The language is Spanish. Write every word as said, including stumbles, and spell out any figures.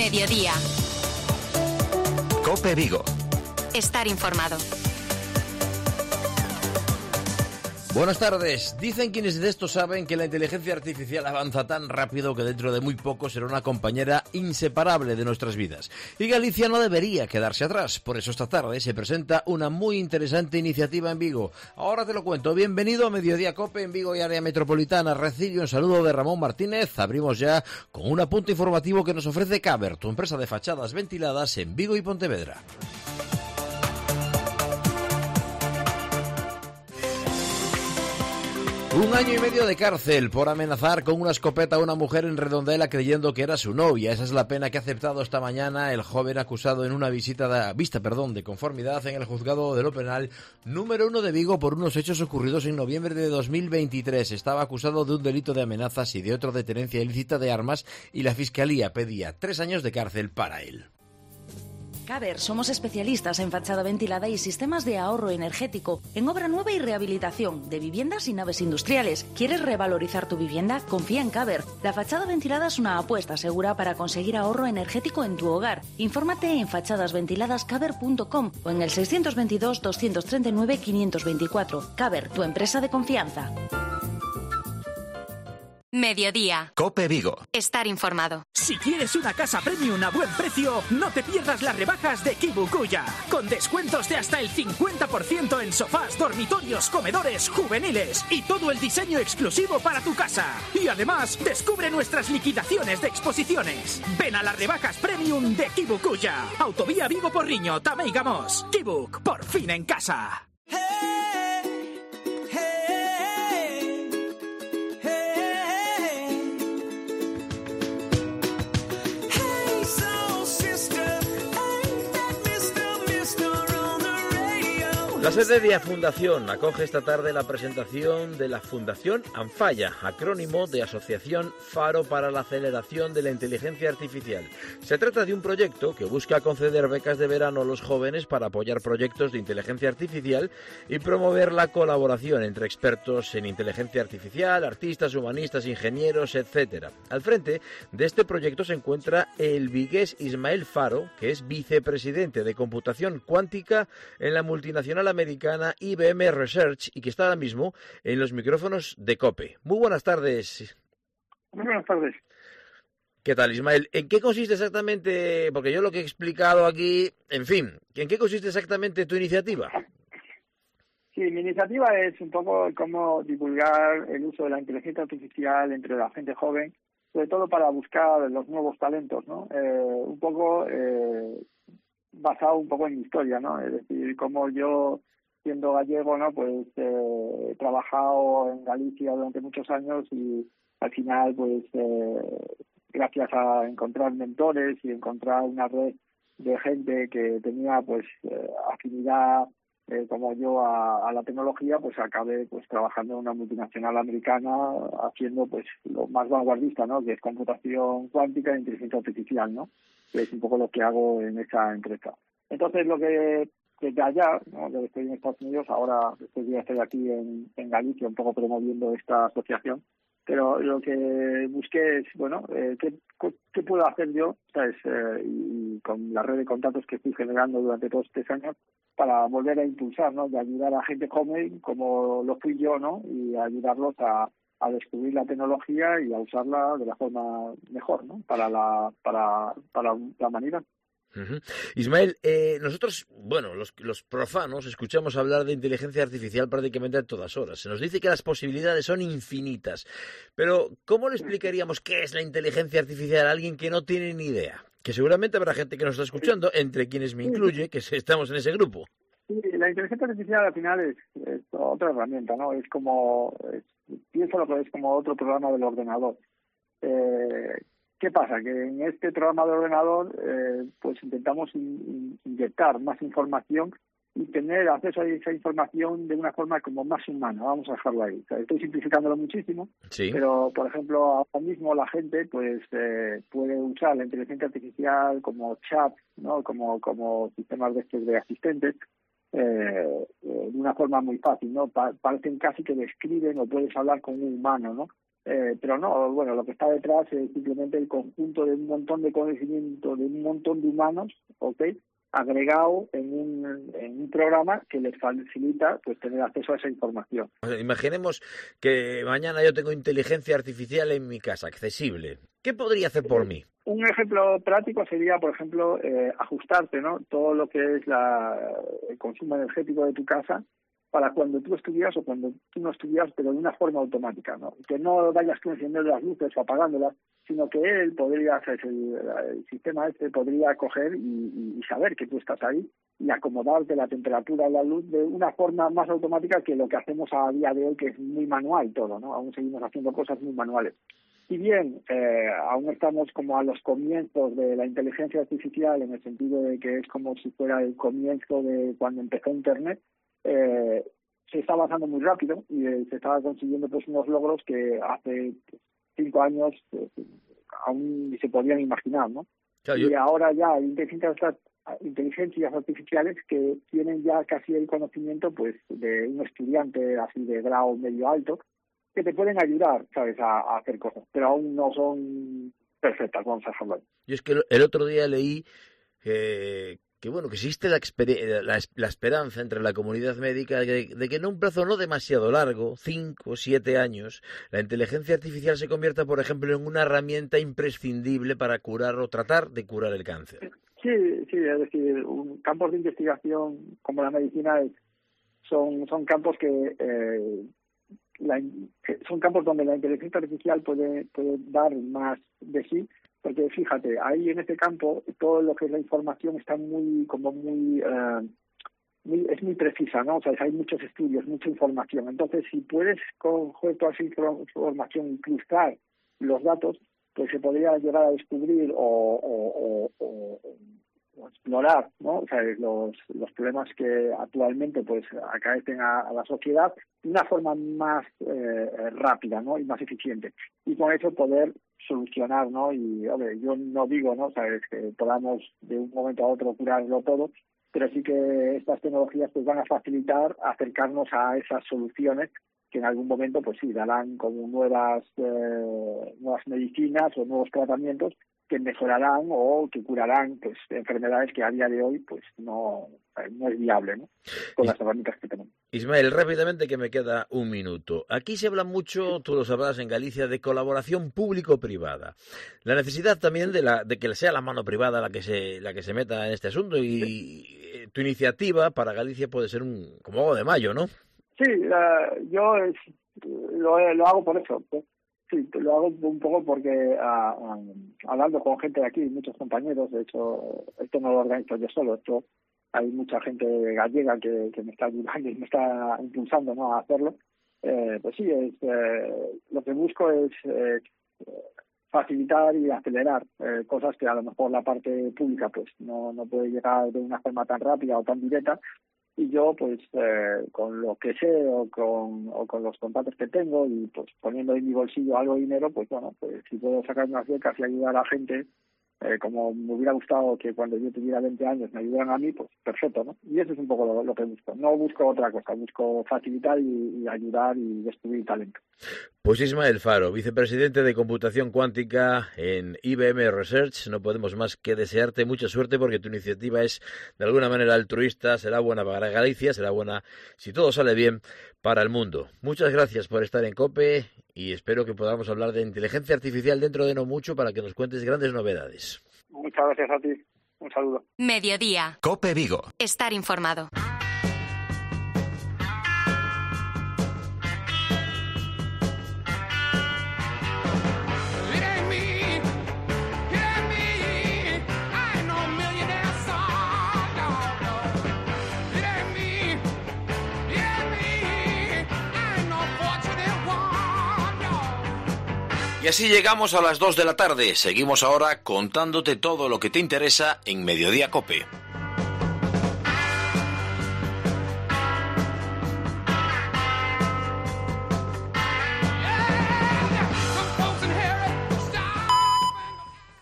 Mediodía. COPE Vigo. Estar informado. Buenas tardes. Dicen quienes de esto saben que la inteligencia artificial avanza tan rápido que dentro de muy poco será una compañera inseparable de nuestras vidas. Y Galicia no debería quedarse atrás. Por eso esta tarde se presenta una muy interesante iniciativa en Vigo. Ahora te lo cuento. Bienvenido a Mediodía COPE en Vigo y área metropolitana. Recibe un saludo de Ramón Martínez. Abrimos ya con un apunte informativo que nos ofrece Caber, tu empresa de fachadas ventiladas en Vigo y Pontevedra. Un año y medio de cárcel por amenazar con una escopeta a una mujer en Redondela creyendo que era su novia. Esa es la pena que ha aceptado esta mañana el joven acusado en una visita de, vista perdón, de conformidad en el juzgado de lo penal número uno de Vigo por unos hechos ocurridos en noviembre de dos mil veintitrés. Estaba acusado de un delito de amenazas y de otro de tenencia ilícita de armas y la Fiscalía pedía tres años de cárcel para él. Caber, somos especialistas en fachada ventilada y sistemas de ahorro energético, en obra nueva y rehabilitación de viviendas y naves industriales. ¿Quieres revalorizar tu vivienda? Confía en Caber. La fachada ventilada es una apuesta segura para conseguir ahorro energético en tu hogar. Infórmate en fachadas ventiladas caber punto com o en el seiscientos veintidós, doscientos treinta y nueve, quinientos veinticuatro. Caber, tu empresa de confianza. Mediodía. COPE Vigo. Estar informado. Si quieres una casa premium a buen precio, no te pierdas las rebajas de Kibukuya. Con descuentos de hasta el cincuenta por ciento en sofás, dormitorios, comedores, juveniles y todo el diseño exclusivo para tu casa. Y además, descubre nuestras liquidaciones de exposiciones. Ven a las rebajas premium de Kibukuya. Autovía Vigo Porriño, Tamei Gamos. Kibuk, por fin en casa. La sede de Fundación acoge esta tarde la presentación de la Fundación Anfaya, acrónimo de Asociación Faro para la Aceleración de la Inteligencia Artificial. Se trata de un proyecto que busca conceder becas de verano a los jóvenes para apoyar proyectos de inteligencia artificial y promover la colaboración entre expertos en inteligencia artificial, artistas, humanistas, ingenieros, etcétera. Al frente de este proyecto se encuentra el vigués Ismael Faro, que es vicepresidente de computación cuántica en la multinacional americana I B M Research y que está ahora mismo en los micrófonos de COPE. Muy buenas tardes. Muy buenas tardes. ¿Qué tal, Ismael? ¿En qué consiste exactamente, porque yo lo que he explicado aquí, en fin, ¿en qué consiste exactamente tu iniciativa? Sí, mi iniciativa es un poco cómo divulgar el uso de la inteligencia artificial entre la gente joven, sobre todo para buscar los nuevos talentos, ¿no? Eh, un poco eh, basado un poco en mi historia, ¿no? Es decir, como yo, siendo gallego, ¿no? Pues eh, he trabajado en Galicia durante muchos años y al final, pues, eh, gracias a encontrar mentores y encontrar una red de gente que tenía, pues, eh, afinidad eh, como yo a, a la tecnología, pues acabé, pues, trabajando en una multinacional americana haciendo, pues, lo más vanguardista, ¿no? Que es computación cuántica e inteligencia artificial, ¿no? Que es un poco lo que hago en esa empresa. Entonces, lo que desde allá, ¿no? Yo estoy en Estados Unidos, ahora estos días estoy aquí en, en Galicia, un poco promoviendo esta asociación, pero lo que busqué es, bueno, eh, ¿qué, ¿qué puedo hacer yo? ¿Sabes? Eh, y con la red de contactos que estoy generando durante todos estos años para volver a impulsar, ¿no? Y ayudar a gente joven como lo fui yo, ¿no? Y ayudarlos a a descubrir la tecnología y a usarla de la forma mejor, ¿no? Para la para para la humanidad. Uh-huh. Ismael, eh, nosotros, bueno, los, los profanos escuchamos hablar de inteligencia artificial prácticamente a todas horas. Se nos dice que las posibilidades son infinitas, pero ¿cómo le explicaríamos qué es la inteligencia artificial a alguien que no tiene ni idea? Que seguramente habrá gente que nos está escuchando, entre quienes me incluye, que estamos en ese grupo. Sí, la inteligencia artificial al final es, es otra herramienta, ¿no? Es como, es, piénsalo que es como otro programa del ordenador. Eh, ¿Qué pasa? Que en este programa de ordenador, eh, pues intentamos in, in, inyectar más información y tener acceso a esa información de una forma como más humana, vamos a dejarlo ahí. O sea, estoy simplificándolo muchísimo, sí. Pero, por ejemplo, ahora mismo la gente pues eh, puede usar la inteligencia artificial como chat, ¿no? Como, como sistemas de, de asistentes, eh, eh, de una forma muy fácil, ¿no? Pa- parecen casi que describen o puedes hablar con un humano, ¿no? Eh, pero no, bueno, lo que está detrás es simplemente el conjunto de un montón de conocimiento de un montón de humanos, ¿ok?, agregado en un, en un programa que les facilita pues tener acceso a esa información. Imaginemos que mañana yo tengo inteligencia artificial en mi casa, accesible. ¿Qué podría hacer por mí? Un ejemplo práctico sería, por ejemplo, eh, ajustarte, ¿no?, todo lo que es la, el consumo energético de tu casa para cuando tú estuvieras o cuando tú no estuvieras, pero de una forma automática, ¿no? Que no vayas tú encendiendo las luces o apagándolas, sino que él podría, hacer el, el sistema este podría coger y, y saber que tú estás ahí y acomodarte la temperatura de la luz de una forma más automática que lo que hacemos a día de hoy, que es muy manual todo, ¿no? Aún seguimos haciendo cosas muy manuales. Si bien eh, aún estamos como a los comienzos de la inteligencia artificial, en el sentido de que es como si fuera el comienzo de cuando empezó Internet, eh, se está avanzando muy rápido y eh, se está consiguiendo pues unos logros que hace pues, cinco años pues, aún ni se podían imaginar, ¿no? Claro, yo... Y ahora ya hay inteligencias, inteligencias artificiales que tienen ya casi el conocimiento pues de un estudiante así de grado medio alto, que te pueden ayudar, ¿sabes?, a, a hacer cosas, pero aún no son perfectas, vamos a dejarlo. Yo es que el otro día leí que, que bueno, que existe la, la, la esperanza entre la comunidad médica de, de que en un plazo no demasiado largo, cinco o siete años, la inteligencia artificial se convierta, por ejemplo, en una herramienta imprescindible para curar o tratar de curar el cáncer. Sí, sí, es decir, un, campos de investigación como la medicina es, son, son campos que... Eh, La, son campos donde la inteligencia artificial puede, puede dar más de sí, porque fíjate, ahí en este campo todo lo que es la información está muy, como muy, uh, muy es muy precisa, ¿no? O sea, hay muchos estudios, mucha información. Entonces, si puedes coger toda esa información y cruzar los datos, pues se podría llegar a descubrir o, o, o, o, o explorar, ¿no? O sea, los, los problemas que actualmente pues acaecen a, a la sociedad de una forma más eh, rápida, ¿no?, y más eficiente, y con eso poder solucionar, ¿no? Y hombre, yo no digo, ¿no?, sabes, que podamos de un momento a otro curarlo todo, pero sí que estas tecnologías pues van a facilitar acercarnos a esas soluciones que en algún momento pues sí darán como nuevas eh, nuevas medicinas o nuevos tratamientos que mejorarán o que curarán pues enfermedades que a día de hoy pues no, no es viable, ¿no?, con las herramientas que tenemos. Ismael, rápidamente, que me queda un minuto. Aquí se habla mucho, tú lo sabrás, en Galicia, de colaboración público-privada. La necesidad también de la de que sea la mano privada la que se la que se meta en este asunto, y sí. Tu iniciativa para Galicia puede ser un como algo de mayo, ¿no? Sí, uh, yo es, lo, lo hago por eso. Pues. Sí, lo hago un poco porque uh, um, hablando con gente de aquí, muchos compañeros, de hecho, esto no lo organizo yo solo, esto hay mucha gente gallega que, que me está ayudando y me está impulsando, ¿no?, a hacerlo. Eh, pues sí, es, eh, lo que busco es eh, facilitar y acelerar eh, cosas que a lo mejor la parte pública pues no, no puede llegar de una forma tan rápida o tan directa. Y yo, pues, eh, con lo que sé o con, o con los contactos que tengo y, pues, poniendo en mi bolsillo algo de dinero, pues, bueno, pues, si puedo sacar unas becas y ayudar a la gente, eh, como me hubiera gustado que cuando yo tuviera veinte años me ayudaran a mí, pues, perfecto, ¿no? Y eso es un poco lo, lo que busco. No busco otra cosa, busco facilitar y, y ayudar y descubrir talento. Pues Ismael Faro, vicepresidente de Computación Cuántica en I B M Research, no podemos más que desearte mucha suerte porque tu iniciativa es de alguna manera altruista, será buena para Galicia, será buena, si todo sale bien, para el mundo. Muchas gracias por estar en COPE y espero que podamos hablar de inteligencia artificial dentro de no mucho para que nos cuentes grandes novedades. Muchas gracias a ti. Un saludo. Mediodía. COPE Vigo. Estar informado. Y así llegamos a las dos de la tarde. Seguimos ahora contándote todo lo que te interesa en Mediodía COPE.